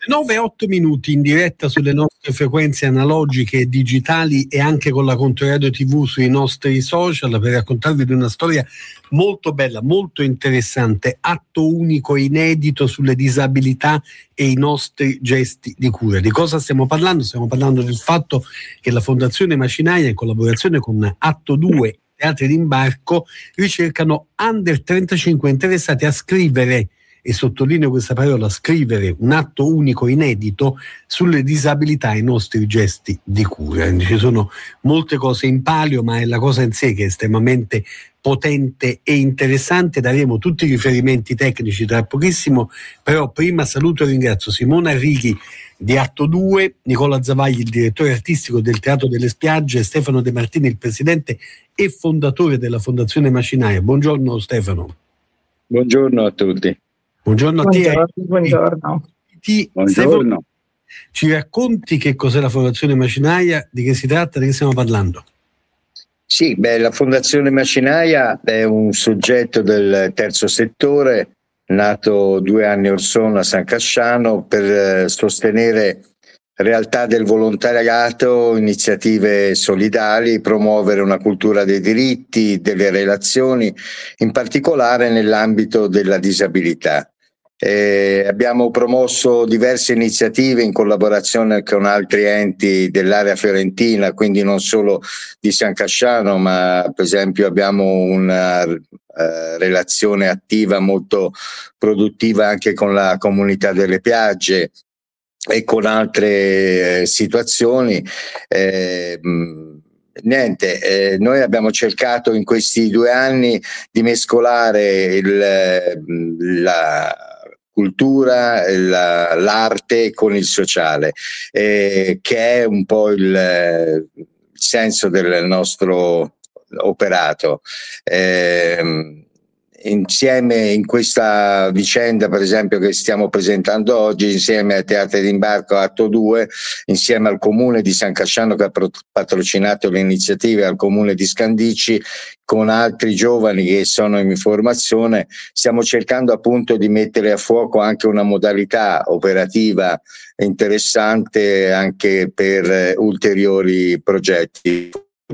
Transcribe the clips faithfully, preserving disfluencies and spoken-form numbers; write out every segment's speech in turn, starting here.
nove e otto minuti in diretta sulle nostre frequenze analogiche e digitali e anche con la Controradio tivù sui nostri social per raccontarvi di una storia molto bella, molto interessante, atto unico inedito sulle disabilità e i nostri gesti di cura. Di cosa stiamo parlando? Stiamo parlando del fatto che la Fondazione Macinaia, in collaborazione con Atto due Teatri d'Imbarco, ricercano under trentacinque interessati a scrivere, e sottolineo questa parola, scrivere, un atto unico inedito sulle disabilità e i nostri gesti di cura. Ci sono molte cose in palio, ma è la cosa in sé che è estremamente potente e interessante. Daremo tutti i riferimenti tecnici tra pochissimo, però prima saluto e ringrazio Simona Righi di Atto due, Nicola Zavagli, il direttore artistico del Teatro delle Spiagge, e Stefano De Martini, il presidente e fondatore della Fondazione Macinaia. Buongiorno Stefano. Buongiorno a tutti. Buongiorno a buongiorno, te. Buongiorno. Ti, buongiorno. Ci racconti che cos'è la Fondazione Macinaia, di che si tratta, di che stiamo parlando? Sì, beh, la Fondazione Macinaia è un soggetto del terzo settore nato due anni or sono a San Casciano per eh, sostenere realtà del volontariato, iniziative solidali, promuovere una cultura dei diritti, delle relazioni, in particolare nell'ambito della disabilità. Eh, abbiamo promosso diverse iniziative in collaborazione con altri enti dell'area fiorentina, quindi non solo di San Casciano, ma per esempio abbiamo una eh, relazione attiva molto produttiva anche con la comunità delle Piagge e con altre eh, situazioni. Eh, Niente, eh, noi abbiamo cercato in questi due anni di mescolare il, la cultura, la, l'arte con il sociale, eh, che è un po' il, il senso del nostro operato. Eh, Insieme in questa vicenda, per esempio, che stiamo presentando oggi, insieme a Teatri d'Imbarco Atto due, insieme al Comune di San Casciano che ha patrocinato le iniziative, al Comune di Scandicci, con altri giovani che sono in formazione, stiamo cercando appunto di mettere a fuoco anche una modalità operativa interessante anche per ulteriori progetti.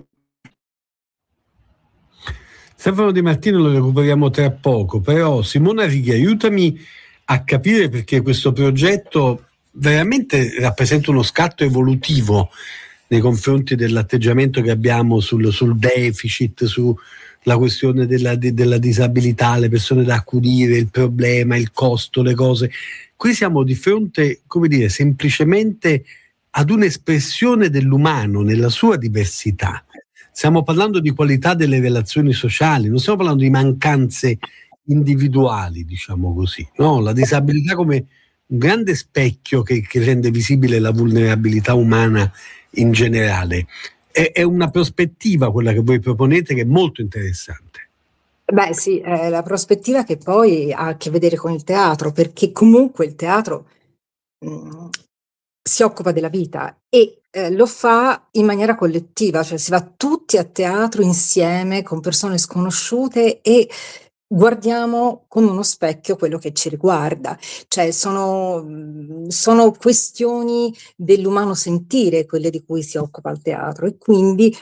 Stefano De Martino lo recuperiamo tra poco, però Simona Righi, aiutami a capire, perché questo progetto veramente rappresenta uno scatto evolutivo nei confronti dell'atteggiamento che abbiamo sul, sul deficit, sulla questione della, de, della disabilità, le persone da accudire, il problema, il costo, le cose. Qui siamo di fronte, come dire, semplicemente ad un'espressione dell'umano nella sua diversità. Stiamo parlando di qualità delle relazioni sociali, non stiamo parlando di mancanze individuali, diciamo così, no? La disabilità come un grande specchio che, che rende visibile la vulnerabilità umana in generale. È, è una prospettiva quella che voi proponete, che è molto interessante. Beh sì, è la prospettiva che poi ha a che vedere con il teatro, perché comunque il teatro mh, si occupa della vita e eh, lo fa in maniera collettiva, cioè si va tutti a teatro insieme con persone sconosciute e guardiamo come uno specchio quello che ci riguarda, cioè sono, sono questioni dell'umano sentire quelle di cui si occupa il teatro, e quindi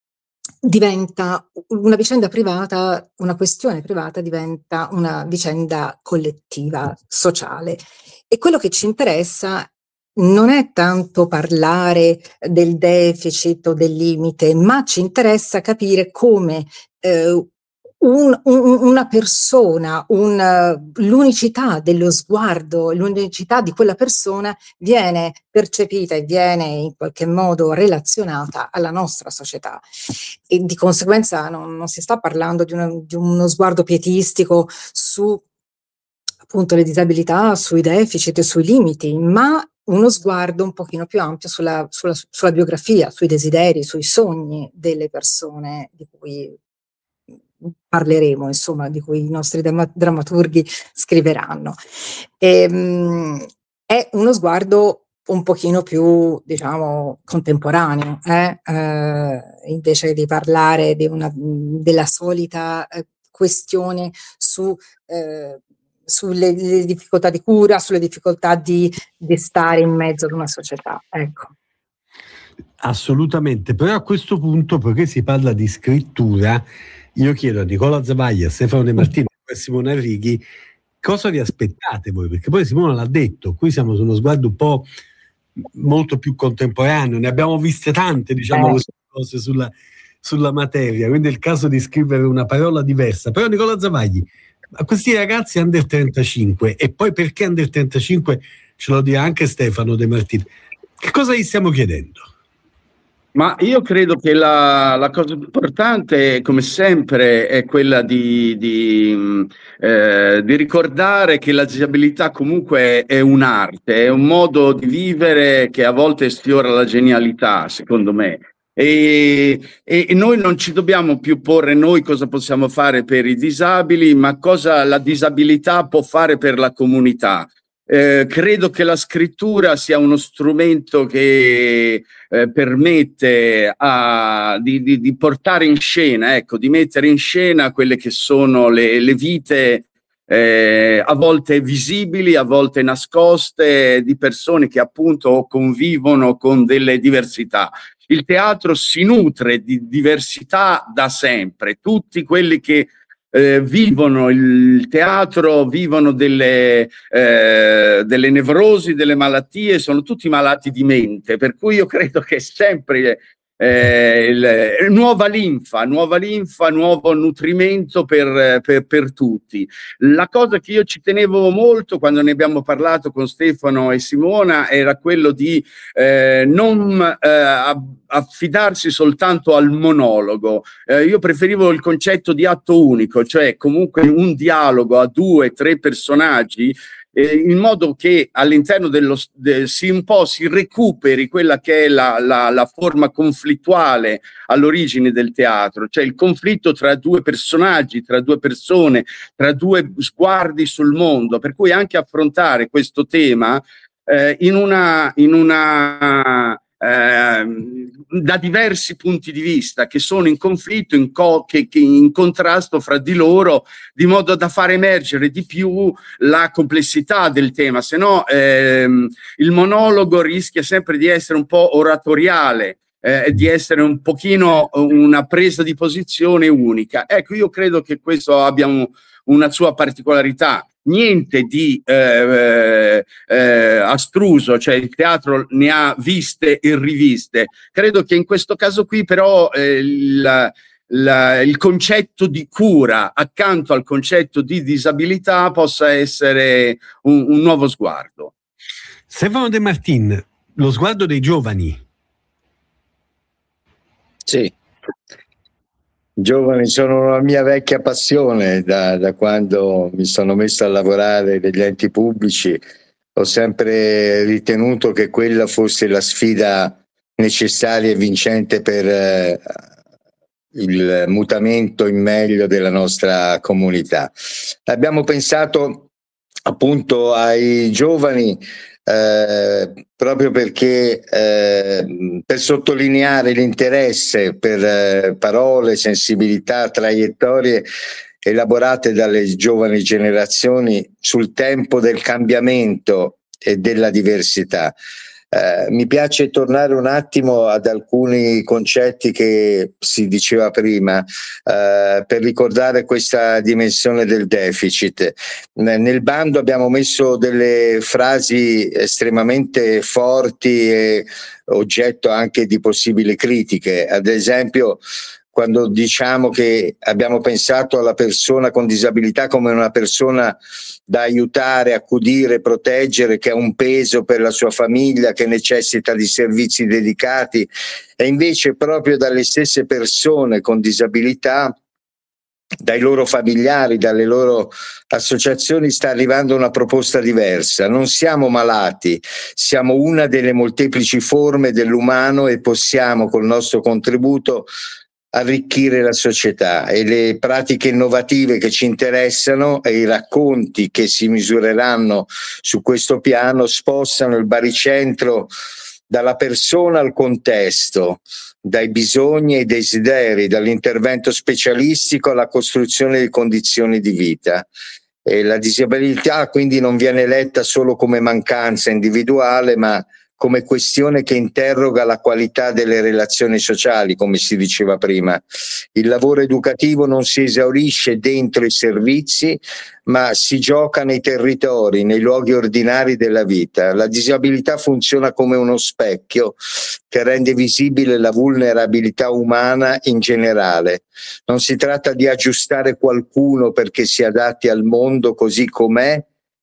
diventa una vicenda privata, una questione privata diventa una vicenda collettiva, sociale. E quello che ci interessa non è tanto parlare del deficit o del limite, ma ci interessa capire come eh, un, un, una persona, un, l'unicità dello sguardo, l'unicità di quella persona viene percepita e viene in qualche modo relazionata alla nostra società. E di conseguenza non, non si sta parlando di, una, di uno sguardo pietistico su appunto le disabilità, sui deficit e sui limiti, ma uno sguardo un pochino più ampio sulla, sulla, sulla biografia, sui desideri, sui sogni delle persone di cui parleremo, insomma, di cui i nostri drammaturghi scriveranno. E, mh, è uno sguardo un pochino più, diciamo, contemporaneo, eh? Eh, invece di parlare di una, della solita eh, questione su eh, sulle le difficoltà di cura, sulle difficoltà di, di stare in mezzo ad una società. Ecco. Assolutamente, però a questo punto, poiché si parla di scrittura, io chiedo a Nicola Zavaglia, a Stefano De Martini e a Simona Righi, cosa vi aspettate voi? Perché poi Simona l'ha detto, qui siamo su uno sguardo un po' molto più contemporaneo, ne abbiamo viste tante, diciamo, così, cose sulla, sulla materia, quindi è il caso di scrivere una parola diversa. Però Nicola Zavagli, a questi ragazzi under trentacinque, e poi perché under trentacinque ce lo dirà anche Stefano De Martini, che cosa gli stiamo chiedendo? Ma io credo che la, la cosa importante, come sempre, è quella di, di, eh, di ricordare che la disabilità comunque è un'arte, è un modo di vivere che a volte sfiora la genialità, secondo me. E, e, e noi non ci dobbiamo più porre noi cosa possiamo fare per i disabili, ma cosa la disabilità può fare per la comunità. Eh, credo che la scrittura sia uno strumento che eh, permette a, di, di, di portare in scena, ecco, di mettere in scena quelle che sono le, le vite eh, a volte visibili, a volte nascoste, di persone che appunto convivono con delle diversità. Il teatro si nutre di diversità da sempre, tutti quelli che Eh, vivono il teatro, vivono delle, eh, delle nevrosi, delle malattie, sono tutti malati di mente, per cui io credo che sempre eh, il, nuova linfa, nuova linfa, nuovo nutrimento per, per, per tutti. La cosa che io ci tenevo molto quando ne abbiamo parlato con Stefano e Simona era quello di eh, non eh, affidarsi soltanto al monologo. Eh, io preferivo il concetto di atto unico, cioè comunque un dialogo a due, tre personaggi, eh, in modo che all'interno dello de, si un po' si recuperi quella che è la, la, la forma conflittuale all'origine del teatro, cioè il conflitto tra due personaggi, tra due persone, tra due sguardi sul mondo, per cui anche affrontare questo tema eh, in una, in una Eh, da diversi punti di vista che sono in conflitto, in, co- che, che in contrasto fra di loro, di modo da far emergere di più la complessità del tema, se no ehm, il monologo rischia sempre di essere un po' oratoriale, eh, di essere un pochino una presa di posizione unica. Ecco, io credo che questo abbia un, una sua particolarità. Niente di eh, eh, astruso, cioè il teatro ne ha viste e riviste. Credo che in questo caso qui però eh, il, la, il concetto di cura accanto al concetto di disabilità possa essere un, un nuovo sguardo. Stefano De Martin, lo sguardo dei giovani. Sì. Giovani sono una mia vecchia passione, da, da quando mi sono messo a lavorare negli enti pubblici. Ho sempre ritenuto che quella fosse la sfida necessaria e vincente per eh, il mutamento in meglio della nostra comunità. Abbiamo pensato appunto ai giovani Eh, proprio perché eh, per sottolineare l'interesse per eh, parole, sensibilità, traiettorie elaborate dalle giovani generazioni sul tempo del cambiamento e della diversità. Eh, mi piace tornare un attimo ad alcuni concetti che si diceva prima eh, per ricordare questa dimensione del deficit. Nel bando abbiamo messo delle frasi estremamente forti e oggetto anche di possibili critiche. Ad esempio, quando diciamo che abbiamo pensato alla persona con disabilità come una persona da aiutare, accudire, proteggere, che ha un peso per la sua famiglia, che necessita di servizi dedicati, e invece proprio dalle stesse persone con disabilità, dai loro familiari, dalle loro associazioni sta arrivando una proposta diversa. Non siamo malati, siamo una delle molteplici forme dell'umano e possiamo col nostro contributo arricchire la società, e le pratiche innovative che ci interessano e i racconti che si misureranno su questo piano spostano il baricentro dalla persona al contesto, dai bisogni ai desideri, dall'intervento specialistico alla costruzione di condizioni di vita. E la disabilità quindi non viene letta solo come mancanza individuale, ma come questione che interroga la qualità delle relazioni sociali, come si diceva prima. Il lavoro educativo non si esaurisce dentro i servizi, ma si gioca nei territori, nei luoghi ordinari della vita. La disabilità funziona come uno specchio che rende visibile la vulnerabilità umana in generale. Non si tratta di aggiustare qualcuno perché si adatti al mondo così com'è,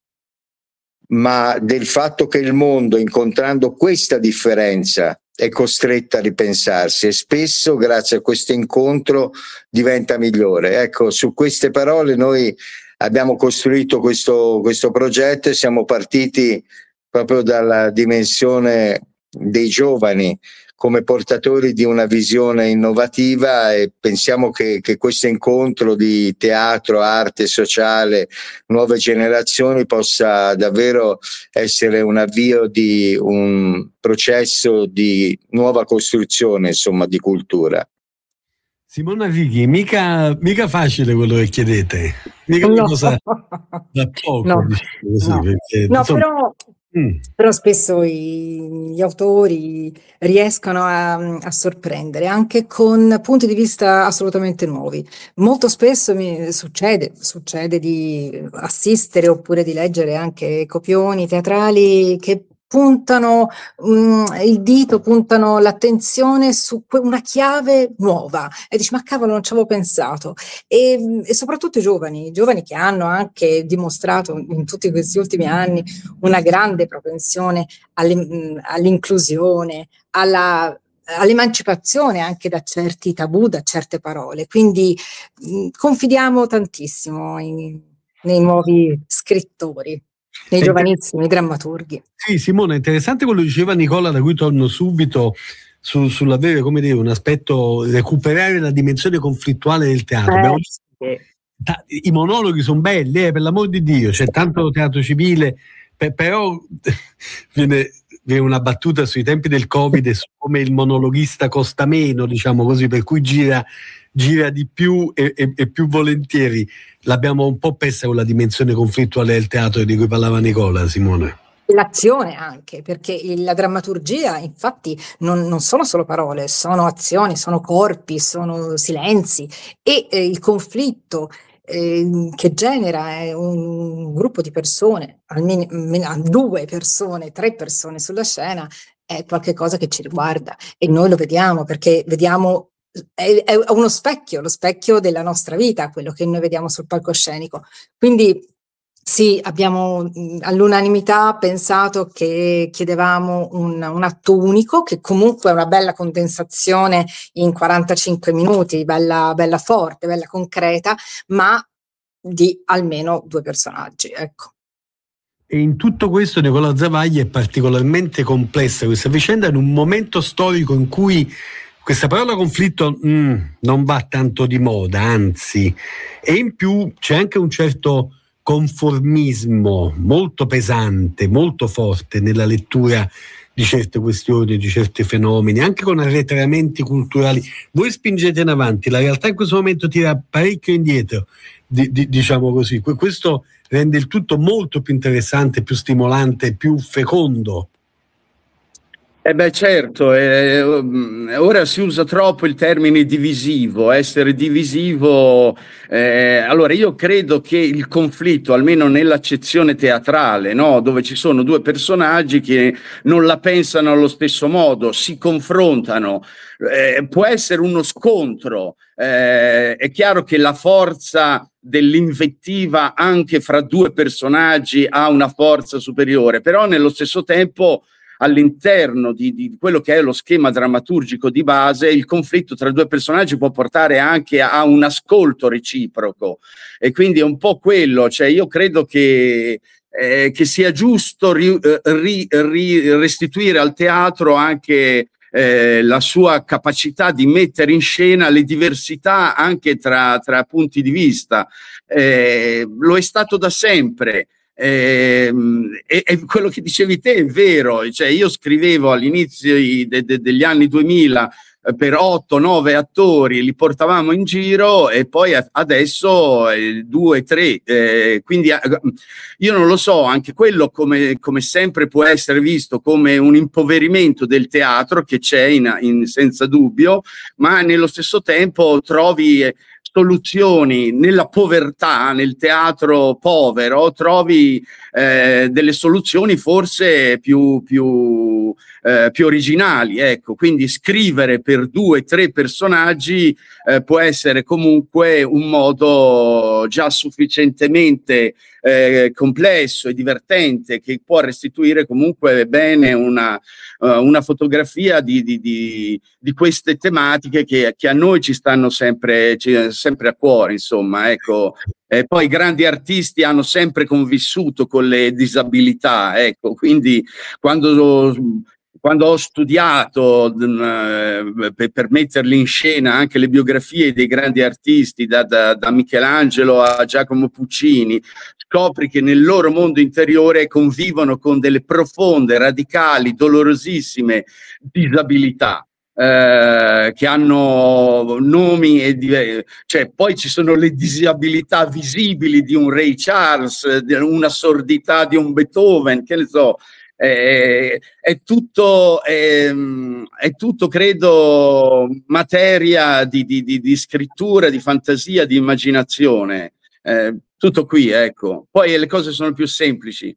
ma del fatto che il mondo, incontrando questa differenza, è costretto a ripensarsi e spesso grazie a questo incontro diventa migliore. Ecco, su queste parole noi abbiamo costruito questo, questo progetto e siamo partiti proprio dalla dimensione dei giovani come portatori di una visione innovativa, e pensiamo che, che questo incontro di teatro, arte sociale, nuove generazioni possa davvero essere un avvio di un processo di nuova costruzione, insomma, di cultura. Simona Righi, mica, mica facile quello che chiedete, mica no. una cosa da poco, no, diciamo così, no. perché, no insomma, però, mm. però spesso i, gli autori riescono a, a sorprendere anche con punti di vista assolutamente nuovi. Molto spesso mi succede, succede di assistere oppure di leggere anche copioni teatrali che puntano um, il dito, puntano l'attenzione su que- una chiave nuova e dici ma cavolo non ci avevo pensato, e, e soprattutto i giovani, i giovani che hanno anche dimostrato in tutti questi ultimi anni una grande propensione alle, all'inclusione, alla all'emancipazione anche da certi tabù, da certe parole, quindi mh, confidiamo tantissimo in, nei nuovi scrittori, nei giovanissimi drammaturghi. Sì, Simone, è interessante quello che diceva Nicola, da cui torno subito su, sull'avere, come dire, un aspetto, recuperare la dimensione conflittuale del teatro. Eh, Abbiamo sì. I monologhi sono belli, eh, per l'amor di Dio, c'è tanto teatro civile, per, però viene, viene una battuta sui tempi del Covid e su come il monologhista costa meno, diciamo così, per cui gira, gira di più e, e, e più volentieri. L'abbiamo un po' persa con la dimensione conflittuale del teatro di cui parlava Nicola, Simone. L'azione anche, perché la drammaturgia infatti non, non sono solo parole, sono azioni, sono corpi, sono silenzi, e eh, il conflitto eh, che genera eh, un gruppo di persone, almeno due persone, tre persone sulla scena, è qualcosa che ci riguarda e noi lo vediamo perché vediamo. È, è uno specchio, lo specchio della nostra vita, quello che noi vediamo sul palcoscenico. Quindi sì, abbiamo mh, all'unanimità pensato che chiedevamo un, un atto unico, che comunque è una bella condensazione in quarantacinque minuti, bella, bella forte, bella concreta, ma di almeno due personaggi, ecco. E in tutto questo Nicola Zavaglia è particolarmente complessa questa vicenda in un momento storico in cui questa parola conflitto mm, non va tanto di moda, anzi, e in più c'è anche un certo conformismo molto pesante, molto forte nella lettura di certe questioni, di certi fenomeni, anche con arretramenti culturali. Voi spingete in avanti, la realtà in questo momento tira parecchio indietro, di, di, diciamo così. Questo rende il tutto molto più interessante, più stimolante, più fecondo. Eh beh, certo, eh, ora si usa troppo il termine divisivo, essere divisivo. Eh, allora io credo che il conflitto, almeno nell'accezione teatrale, no, dove ci sono due personaggi che non la pensano allo stesso modo, si confrontano, eh, può essere uno scontro. Eh, è chiaro che la forza dell'invettiva anche fra due personaggi ha una forza superiore, però nello stesso tempo all'interno di, di quello che è lo schema drammaturgico di base, il conflitto tra due personaggi può portare anche a, a un ascolto reciproco, e quindi è un po' quello, cioè io credo che, eh, che sia giusto ri, ri, ri, restituire al teatro anche eh, la sua capacità di mettere in scena le diversità anche tra, tra punti di vista. Eh, lo è stato da sempre. Eh, e, e quello che dicevi te è vero, cioè io scrivevo all'inizio de, de, degli anni duemila per otto nove attori, li portavamo in giro, e poi adesso eh, due tre, eh, quindi eh, io non lo so, anche quello come, come sempre può essere visto come un impoverimento del teatro, che c'è in, in, senza dubbio, ma nello stesso tempo trovi eh, soluzioni nella povertà, nel teatro povero, trovi eh, delle soluzioni forse più, più, eh, più originali, ecco. Quindi scrivere per due, tre personaggi eh, può essere comunque un modo già sufficientemente eh, complesso e divertente, che può restituire comunque bene una, uh, una fotografia di, di, di, di queste tematiche che, che a noi ci stanno sempre, ci, sempre a cuore, insomma, ecco. E poi i grandi artisti hanno sempre convissuto con le disabilità, ecco, quindi quando, quando ho studiato eh, per, per metterli in scena anche le biografie dei grandi artisti, da, da, da Michelangelo a Giacomo Puccini, scopri che nel loro mondo interiore convivono con delle profonde, radicali, dolorosissime disabilità. Eh, che hanno nomi e cioè, poi ci sono le disabilità visibili di un Ray Charles, di una sordità di un Beethoven, che ne so, è, è tutto è, è tutto credo materia di, di, di, di scrittura, di fantasia, di immaginazione, eh, tutto qui, ecco. Poi le cose sono più semplici.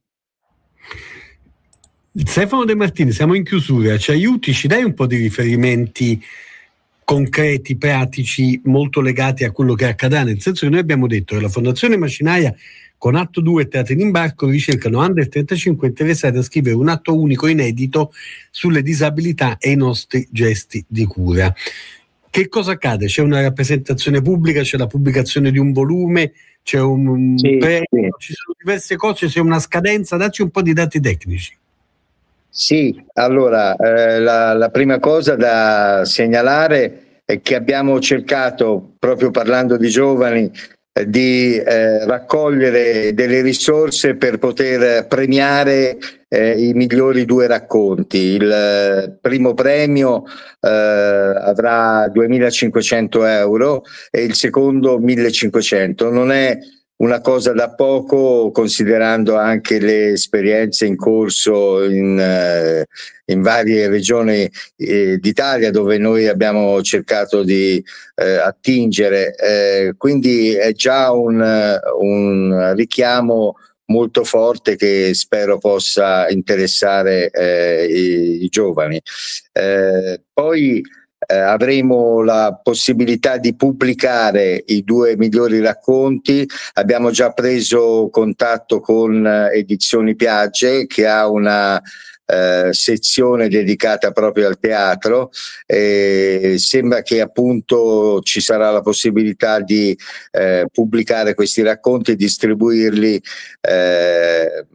Stefano De Martini, siamo in chiusura, ci aiuti, ci dai un po' di riferimenti concreti, pratici, molto legati a quello che accadrà, nel senso che noi abbiamo detto che la Fondazione Macinaia con Atto due e Teatri in Imbarco ricercano under trentacinque interessati a scrivere un atto unico inedito sulle disabilità e i nostri gesti di cura. Che cosa accade? C'è una rappresentazione pubblica, c'è la pubblicazione di un volume, c'è un sì, premio, sì. Ci sono diverse cose, c'è una scadenza, dacci un po' di dati tecnici. Sì, allora eh, la, la prima cosa da segnalare è che abbiamo cercato, proprio parlando di giovani, eh, di eh, raccogliere delle risorse per poter premiare eh, i migliori due racconti. Il eh, primo premio eh, avrà duemilacinquecento euro e il secondo millecinquecento. Non è una cosa da poco, considerando anche le esperienze in corso in, eh, in varie regioni eh, d'Italia dove noi abbiamo cercato di eh, attingere, eh, quindi è già un, un richiamo molto forte che spero possa interessare eh, i, i giovani. Eh, poi Eh, avremo la possibilità di pubblicare i due migliori racconti. Abbiamo già preso contatto con Edizioni Piagge, che ha una eh, sezione dedicata proprio al teatro. Eh, sembra che appunto ci sarà la possibilità di eh, pubblicare questi racconti e distribuirli eh,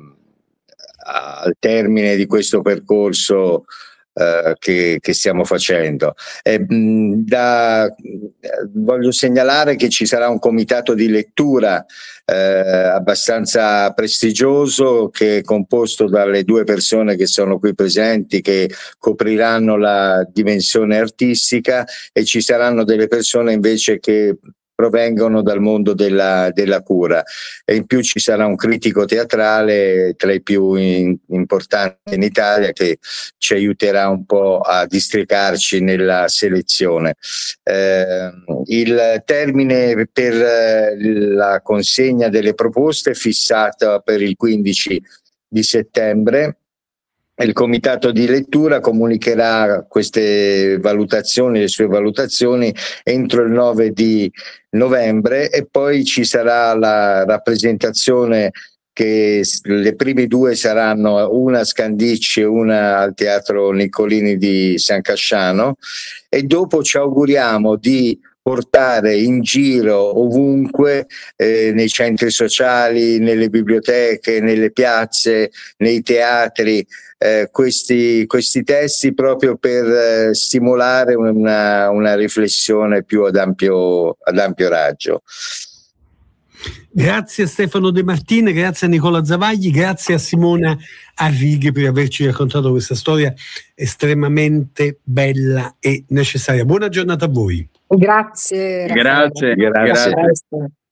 al termine di questo percorso Uh, che, che stiamo facendo. Eh, mh, da, eh, voglio segnalare che ci sarà un comitato di lettura eh, abbastanza prestigioso, che è composto dalle due persone che sono qui presenti, che copriranno la dimensione artistica, e ci saranno delle persone invece che provengono dal mondo della, della cura, e in più ci sarà un critico teatrale tra i più in, importanti in Italia, che ci aiuterà un po' a districarci nella selezione. Eh, il termine per la consegna delle proposte è fissato per il quindici di settembre. Il comitato di lettura comunicherà queste valutazioni, le sue valutazioni, entro il nove di novembre, e poi ci sarà la rappresentazione, che le prime due saranno una a Scandicci e una al Teatro Niccolini di San Casciano, e dopo ci auguriamo di portare in giro ovunque, eh, nei centri sociali, nelle biblioteche, nelle piazze, nei teatri, eh, questi, questi testi, proprio per eh, stimolare una, una riflessione più ad ampio, ad ampio raggio. Grazie a Stefano De Martini, grazie a Nicola Zavagli, grazie a Simona Arrighi per averci raccontato questa storia estremamente bella e necessaria. Buona giornata a voi. Grazie. Grazie. Grazie. Grazie.